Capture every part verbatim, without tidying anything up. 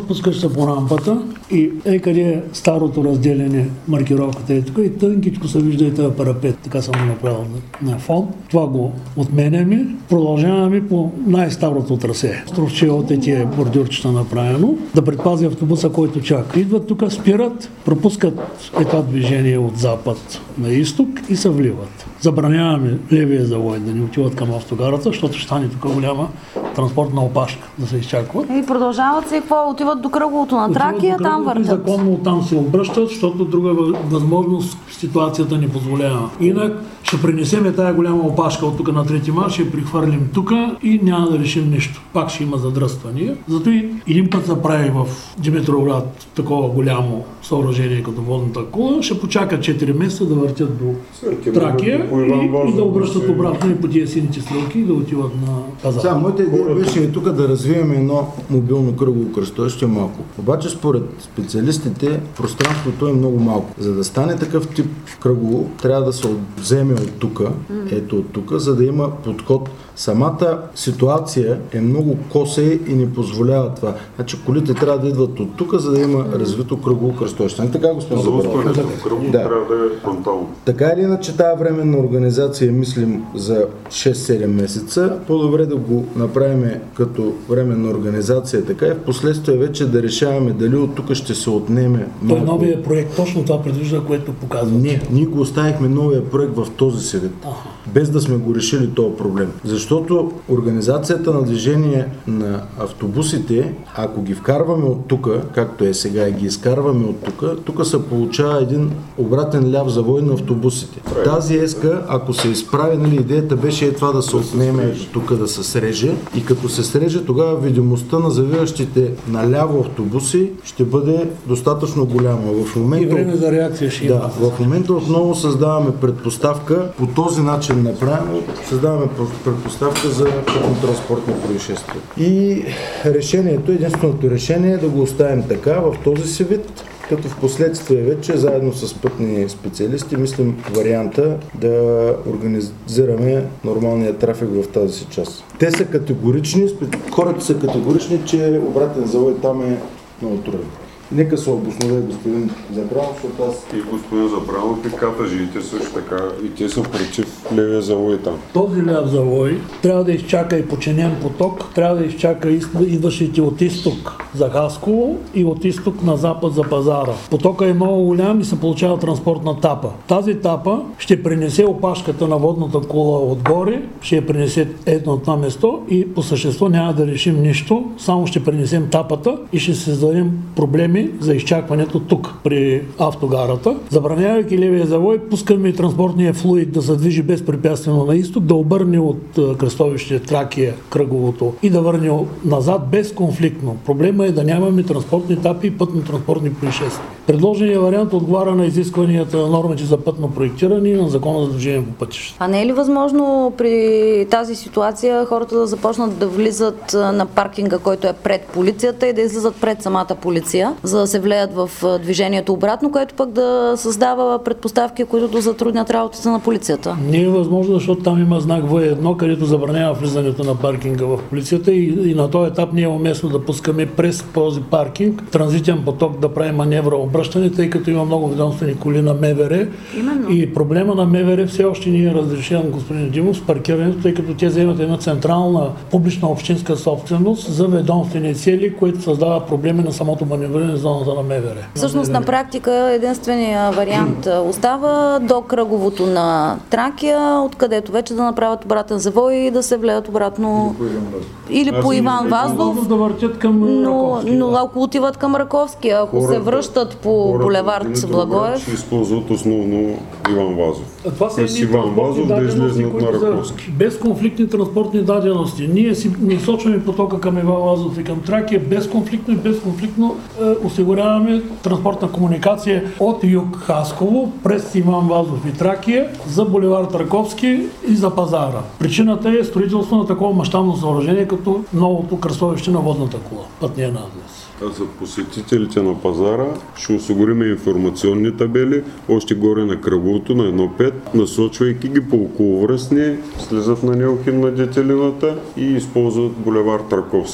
пускаш се по рампата и е къде е старото разделение, маркировката е тук и тънкичко се вижда и този парапет. Така съм го направил на, на фон. Това го отменяме. Продължаваме по най-старото трасе. Островче от тия бордюрчета направено, да предпази автобуса, който чака. Идват тук, спират, пропускат това движение от запад на изток и се вливат. Забраняваме левия завой да не отиват към автогарата, защото ще стане тук голяма транспортна опашка да се изчакват. И продължават се, какво? Отиват до кръговото на Тракия, там въртят. Законно там се обръщат, защото друга възможност ситуацията ни позволява. Инак ще пренесеме тая голяма опашка от тук на трети марш, ще прихвърлим тук и няма да решим нищо. Пак ще има задръствания. Зато и един път се прави в Димитровград такова голямо съоръжение като водната кула, ще почака четири месеца да въртят до Тракия и, и да обръщат обратно и по тия сините стрелки и да отиват на пазара. Сега, моята идея беше и тук да развием едно мобилно кръгово кръстовище малко. Обаче според специалистите пространството е много малко. За да стане такъв тип кръгово, трябва да се вземе от тук, ето от тук, за да има подход. Самата ситуация е много коса и не позволява това. Значи колите трябва да идват от тук, за да има развито кръгово кръстовище. Не така, господин Забрал? Да. Трябва да е фронтално. Така или иначе тази временна организация мислим за шест-седем месеца. По-добре да го направим като временна организация така и в последствие вече да решаваме дали от тук ще се отнеме малко. Той новия проект точно това предвижда, което показва. Не, ние го оставихме новия проект в този си вид, без да сме го решили този проблем. Защото организацията на движение на автобусите, ако ги вкарваме от тук, както е сега и ги изкарваме от тук, тук се получава един обратен ляв завой на автобусите. Тази еска, ако се изправи, нали, идеята беше е това да се отнеме тук, да се среже и като се среже, тогава видимостта на завиващите наляво автобуси ще бъде достатъчно голяма. В момента, и време за реакция ще има. Да, в момента отново създаваме предпоставка, по този начин направено, създаваме предпоставка за пътно-транспортни происшествия. И решението, единственото решение е да го оставим така, в този си вид, като в последствие вече, заедно с пътни специалисти, мислим варианта да организираме нормалния трафик в тази си част. Те са категорични, хората са категорични, че обратен завой там е много труден. Нека се обоснове господин Забралов, защото аз... И господин Забралов и катажиите също така, и те са против левия завой там. Този ляв завой трябва да изчака и починен поток, трябва да изчака идващите от изток за Хасково и от изток на запад за пазара. Потока е много голям и се получава транспортна тапа. Тази тапа ще принесе опашката на водната кула отгоре, ще я принесе едно от това место и по същество няма да решим нищо, само ще принесем тапата и ще се създадем проблеми за изчакването тук при автогарата. Забранявайки левия завой, пускаме и транспортния флуид да се движи безпрепятствено на изток, да обърне от кръстовище Тракия кръговото и да върне назад безконфликтно. Проблема е да нямаме транспортни етапи и пътно-транспортни происшествия. Предложеният вариант отговаря на изискванията на нормите за пътно проектиране и на закона за движение по пътища. А не е ли възможно при тази ситуация хората да започнат да влизат на паркинга, който е пред полицията и да излизат пред самата полиция, за да се влеят в движението обратно, което пък да създава предпоставки, които да затруднят работата на полицията? Не е възможно, защото там има знак В едно, където забранява влизането на паркинга в полицията и, и на този етап не е уместно да пускаме през този паркинг транзитен поток да прави маневра обръщане, тъй като има много ведомствени коли на МВР. Именно. И проблема на МВР все още не е разрешен, господин Димов, с паркирането, тъй като те вземат една централна публична общинска собственост за ведомствени цели, което създава проблеми на самото маневриране в зоната на МВР. Всъщност на практика единствения вариант остава до кръговото на Тракия, откъдето вече да направят обратен завой и да се влеят обратно или по Иван Вазов, да въртят към но, Раковски, но да. ако отиват към Раковски, ако хората, се връщат по булевард Благоев, ще използват основно Иван Вазов. А това са едни Иван Вазов да излезнат на Раковски. Безконфликтни транспортни дадености. Ние си насочваме потока към Иван Вазов и към Тракия безконфликтно и безконфликтно е, осигуряваме транспортна комуникация от юг Хасково през Иван Вазов и Тракия за булевард Раковски и за пазара. Причината е строителство на такова мащабно съоръжение като новото кръстовище на водната кула, пътния надлез. А за посетителите на пазара ще осигурим информационни табели, още горе на кръговото на едно пет, насочвайки ги по околовръстни, слизат на Неохин на Детелината и използват булевард Раковски.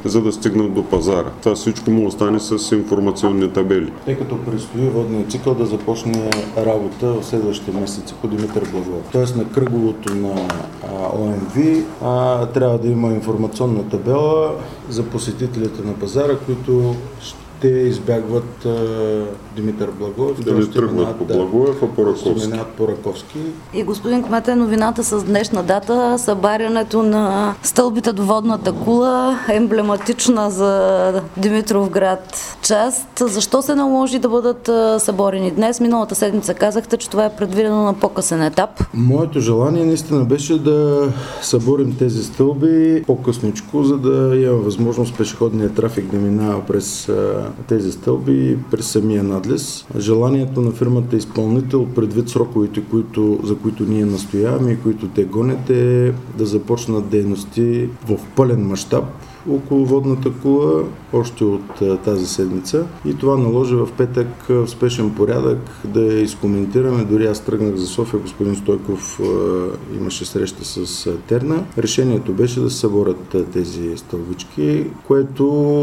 за да стигнат до пазара. Това всичко му остане с информационни табели. Тъй като предстои водният цикъл да започне работа в следващите месеци по Димитър Благоев. Тоест на кръговото на О М В а, трябва да има информационна табела за посетителите на пазара, които те избягват а, Димитър Благоев. Да не тръгват по Благоев, а по Раковски. Ще минат по Раковски. И господин кмете, новината с днешна дата, събарянето на стълбите до водната кула, емблематична за Димитровград част. Защо се наложи да бъдат съборени днес? Миналата седмица казахте, че това е предвидено на по-късен етап. Моето желание наистина беше да съборим тези стълби по-късничко, за да има възможност пешеходният трафик да минава през тези стълби през самия надлез. Желанието на фирмата изпълнител, предвид сроковете, които, за които ние настояваме и които те гонят, е да започнат дейности в пълен мащаб около водната кула още от а, тази седмица. И това наложи в петък в спешен порядък да я изкоментираме. Дори аз тръгнах за София, господин Стойков а, имаше среща с а, Терна. Решението беше да се съборят а, тези стълбички, което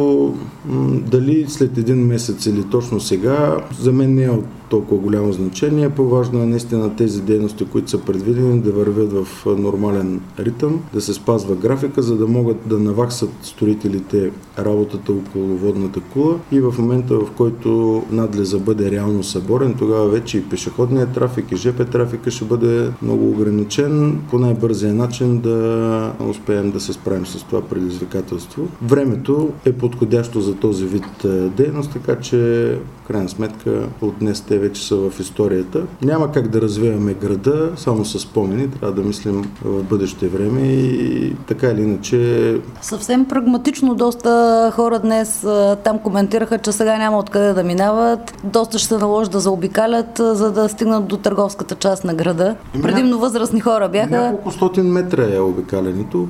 м- дали след един месец или точно сега, за мен не е от толкова голямо значение. По-важно е наистина тези дейности, които са предвидени, да вървят в нормален ритъм, да се спазва графика, за да могат да наваксат строителите работата около водната кула и в момента, в който надлеза бъде реално съборен, тогава вече и пешеходният трафик и Ж П трафика ще бъде много ограничен. По най-бързия начин да успеем да се справим с това предизвикателство. Времето е подходящо за този вид дейност, така че в крайна сметка от днес те вече са в историята. Няма как да развиваме града само с спомени, трябва да мислим в бъдеще време и така или иначе. Съвсем прагматично доста хора днес там коментираха, че сега няма откъде да минават. Доста ще се наложи да заобикалят, за да стигнат до търговската част на града. Предимно възрастни хора бяха. Няколко стотин метра е обикалянето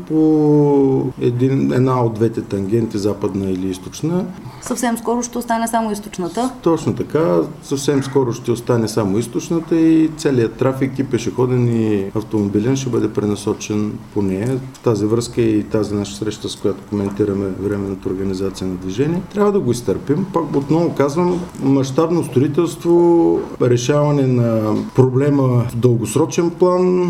по един, една от двете тангенти, западна или източна. Съвсем скоро ще остане само източната. Точно така, съвсем скоро ще остане само източната и целият трафик и пешеходен и автомобилен ще бъде пренасочен по нея. В тази връзка и тази наша среща, с която коментираме временната организация на движение. Трябва да го изтърпим. Пак отново казвам, мащабно строителство, решаване на проблема в дългосрочен план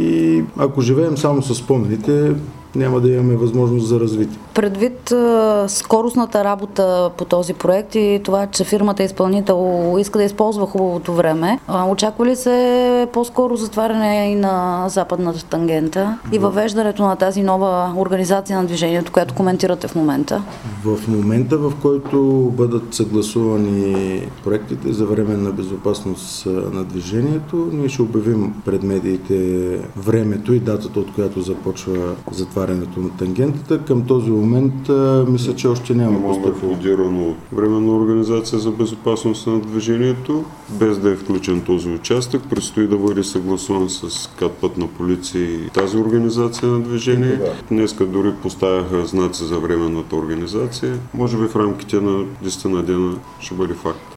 и ако живеем само с спомените, няма да имаме възможност за развитие. Предвид а, скоростната работа по този проект и това, че фирмата изпълнител иска да използва хубавото време, а, очаква ли се по-скоро затваряне и на западната тангента и въвеждането на тази нова организация на движението, която коментирате в момента? В момента, в който бъдат съгласувани проектите за временна безопасност на движението, ние ще обявим пред медиите времето и датата, от която започва затварянето на тангентата. Към този момент мисля, че още няма постъпило. Имаме входирано временна организация за безопасност на движението, без да е включен този участък. Предстои да бъде съгласуван с КАТ Пътна полиция и тази организация на движение. Днеска дори поставяха знаци за временната организация. Може би в рамките на десет на дена ще бъде факт.